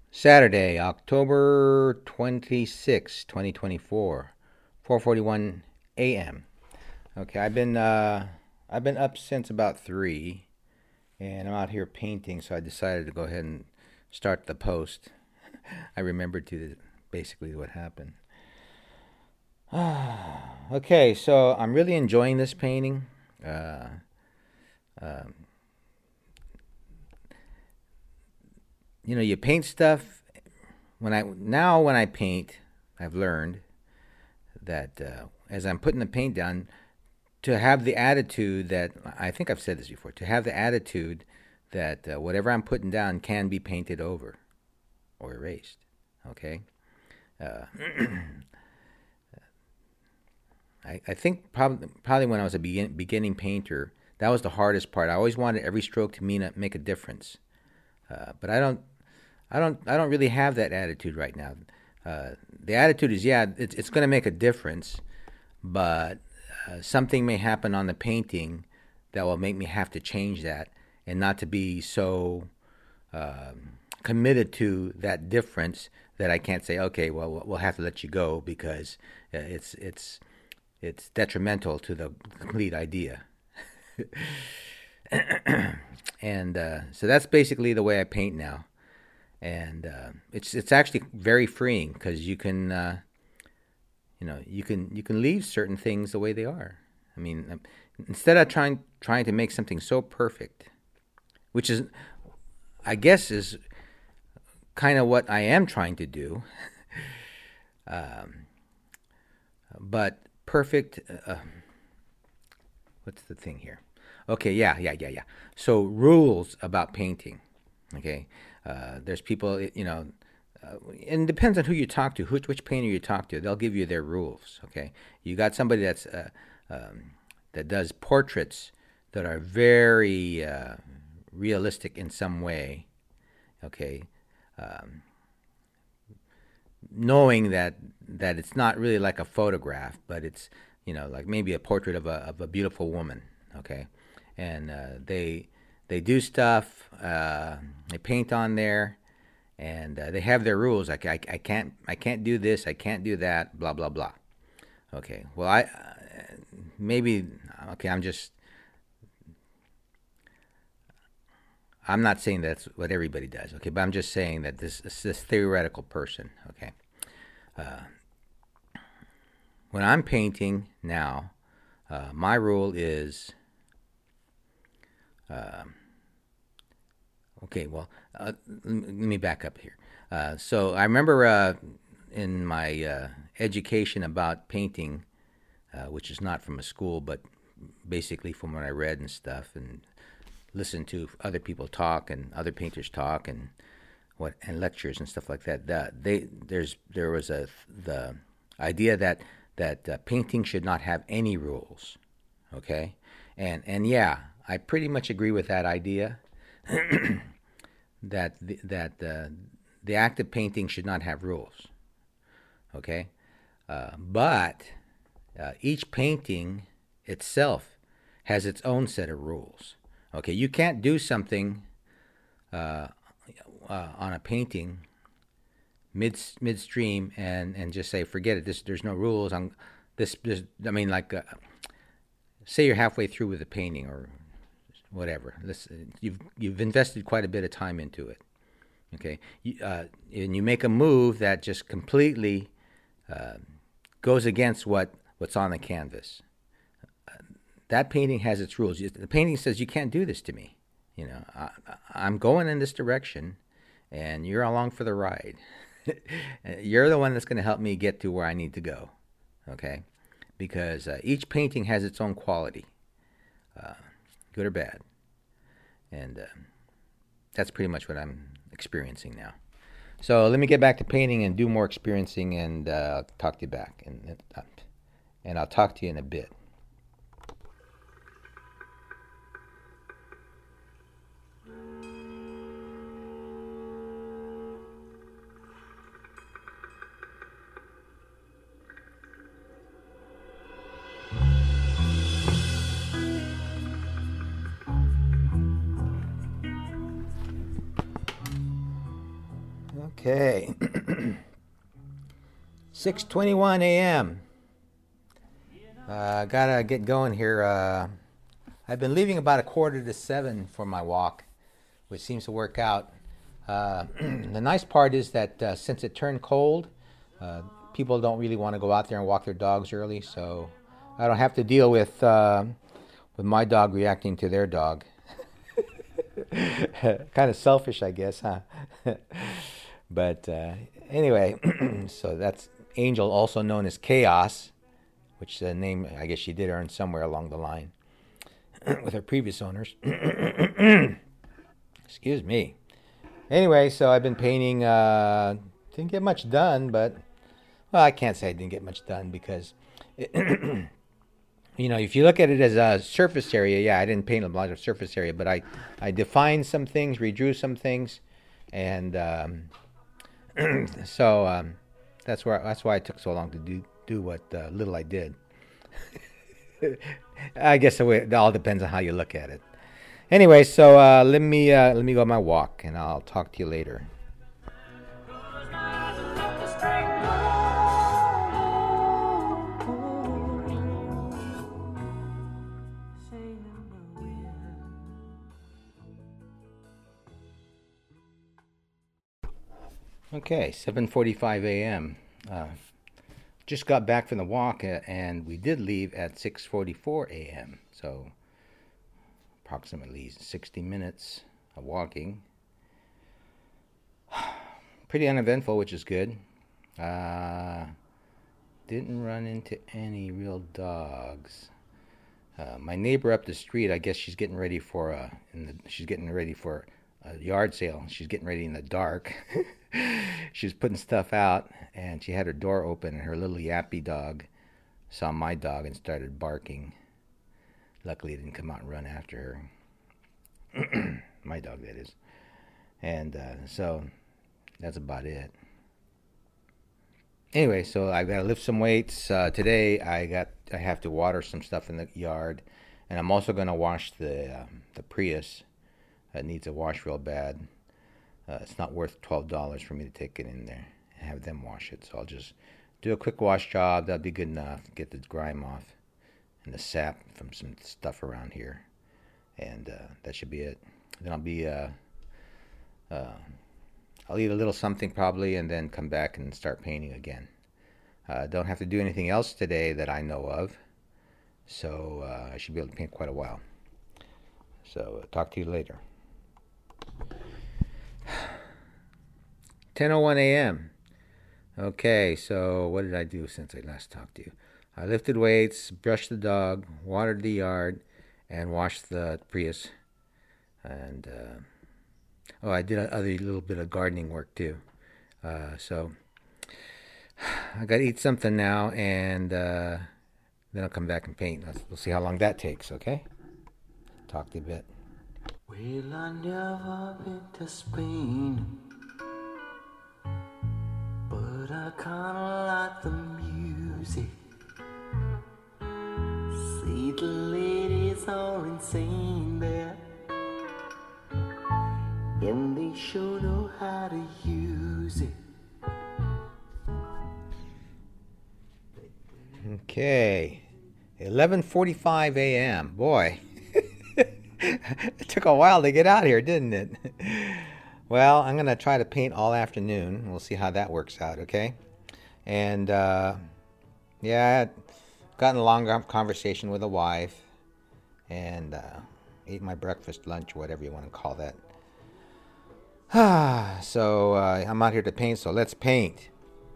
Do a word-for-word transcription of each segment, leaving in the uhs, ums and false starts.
Saturday, October twenty-sixth, twenty twenty-four, four forty-one a m. Okay, I've been uh I've been up since about three, and I'm out here painting, so I decided to go ahead and start the post. I remembered to basically what happened. Okay, so I'm really enjoying this painting. Uh, um, you know, you paint stuff. When I now when I paint, I've learned that uh, as I'm putting the paint down, to have the attitude that I think I've said this before, to have the attitude that uh, whatever I'm putting down can be painted over or erased. Okay. Uh, I, I think probably probably when I was a begin, beginning painter, that was the hardest part. I always wanted every stroke to mean a, make a difference, uh, but I don't I don't I don't really have that attitude right now. Uh, the attitude is, yeah, it's it's going to make a difference, but uh, something may happen on the painting that will make me have to change that, and not to be so um, committed to that difference that I can't say, okay, well, we'll we'll have to let you go because uh, it's it's it's detrimental to the complete idea. And uh, so that's basically the way I paint now, and uh, it's it's actually very freeing because you can uh, you know you can you can leave certain things the way they are. I mean, um, instead of trying trying to make something so perfect, which is, I guess, is kind of what I am trying to do. um, but perfect. Uh, what's the thing here? Okay, yeah, yeah, yeah, yeah. So rules about painting. Okay, uh, there's people, you know, uh, and it depends on who you talk to, which which painter you talk to. They'll give you their rules. Okay, you got somebody that's uh, um, that does portraits that are very uh, realistic in some way. Okay, um, knowing that that it's not really like a photograph, but it's, you know, like maybe a portrait of a of a beautiful woman. Okay, and uh, they they do stuff. Uh, they paint on there, and uh, they have their rules. Like, I, I can't I can't do this. I can't do that. Blah blah blah. Okay. Well, I uh, maybe okay. I'm just I'm not saying that's what everybody does. Okay, but I'm just saying that this this theoretical person. Okay. Uh, when I'm painting now, uh, my rule is. Uh, okay, well, uh, let me back up here. Uh, so I remember uh, in my uh, education about painting, uh, which is not from a school, but basically from what I read and stuff, and listened to other people talk and other painters talk, and what and lectures and stuff like that. That they there's there was a the idea that that uh, painting should not have any rules. Okay, and and yeah, I pretty much agree with that idea. that the, that uh, the act of painting should not have rules. Okay, uh, but uh, each painting itself has its own set of rules. Okay, you can't do something uh, uh, on a painting mid midstream and, and just say, forget it. This there's no rules on this. this I mean, like, uh, say you're halfway through with a painting or whatever. This, you've you've invested quite a bit of time into it. Okay, you, uh, and you make a move that just completely uh, goes against what, what's on the canvas. Uh, that painting has its rules. The painting says, you can't do this to me. You know, I, I'm going in this direction, and you're along for the ride. You're the one that's going to help me get to where I need to go. Okay, because uh, each painting has its own quality. Uh, good or bad. And uh, that's pretty much what I'm experiencing now. So let me get back to painting and do more experiencing, and uh, I'll talk to you back. And, uh, and I'll talk to you in a bit. Okay. six twenty-one a.m. Uh, gotta get going here. Uh, I've been leaving about a quarter to seven for my walk, which seems to work out. Uh, the nice part is that uh, since it turned cold, uh, people don't really want to go out there and walk their dogs early, so I don't have to deal with uh, with my dog reacting to their dog. Kind of selfish, I guess, huh? But uh, anyway, so that's Angel, also known as Chaos, which is a name I guess she did earn somewhere along the line with her previous owners. Excuse me. Anyway, so I've been painting. Uh, didn't get much done, but well, I can't say I didn't get much done because, it, you know, if you look at it as a surface area, yeah, I didn't paint a lot of surface area, but I, I defined some things, redrew some things, and um, so um, that's where that's why it took so long to do do what uh, little I did. I guess the way, it all depends on how you look at it. Anyway, so uh, let me uh, let me go on my walk, and I'll talk to you later. Okay, seven forty-five a.m. Uh, just got back from the walk, uh, and we did leave at six forty-four a.m. So approximately sixty minutes of walking. Pretty uneventful, which is good. Uh, didn't run into any real dogs. Uh, my neighbor up the street, I guess she's getting ready for a. In the, she's getting ready for a yard sale. She's getting ready in the dark. She was putting stuff out, and she had her door open, and her little yappy dog saw my dog and started barking. Luckily, it didn't come out and run after her. My dog, that is. And uh, so that's about it. Anyway, so I've got to lift some weights. Uh, today, I got I have to water some stuff in the yard, and I'm also going to wash the uh, the Prius. It needs a wash real bad. Uh, it's not worth twelve dollars for me to take it in there and have them wash it. So I'll just do a quick wash job. That'll be good enough. Get the grime off and the sap from some stuff around here. And uh, that should be it. Then I'll be, uh, uh, I'll eat a little something probably and then come back and start painting again. Uh, don't have to do anything else today that I know of. So uh, I should be able to paint quite a while. So uh, talk to you later. ten oh one a.m. Okay, so what did I do since I last talked to you? I lifted weights, brushed the dog, watered the yard, and washed the Prius. And, uh, oh, I did a other little bit of gardening work too. Uh, so, I got to eat something now, and uh, then I'll come back and paint. We'll see how long that takes, okay? Talk to you a bit. Well, I never been to Spain, but I kinda like the music. See, the ladies are insane there, and they sure know how to use it. Okay, eleven forty-five a.m. Boy, it took a while to get out here, didn't it? Well, I'm going to try to paint all afternoon. We'll see how that works out, okay? And, uh, yeah, got in a long conversation with a wife, and uh, ate my breakfast, lunch, whatever you want to call that. So uh, I'm out here to paint, so let's paint.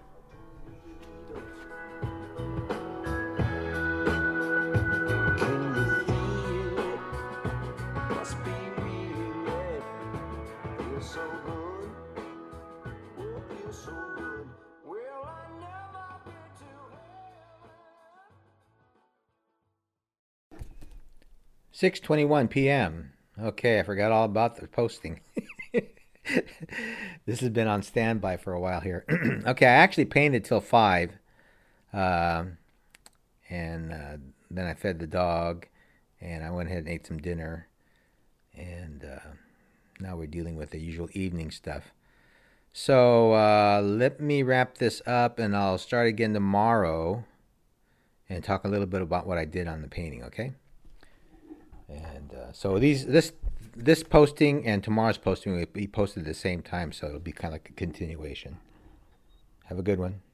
six twenty-one p.m. Okay, I forgot all about the posting. This has been on standby for a while here. Okay, I actually painted till five. Uh, and uh, then I fed the dog. And I went ahead and ate some dinner. And uh, now we're dealing with the usual evening stuff. So uh, let me wrap this up, and I'll start again tomorrow and talk a little bit about what I did on the painting. Okay. And uh, so these this this posting and tomorrow's posting will be posted at the same time, so it'll be kind of like a continuation. Have a good one.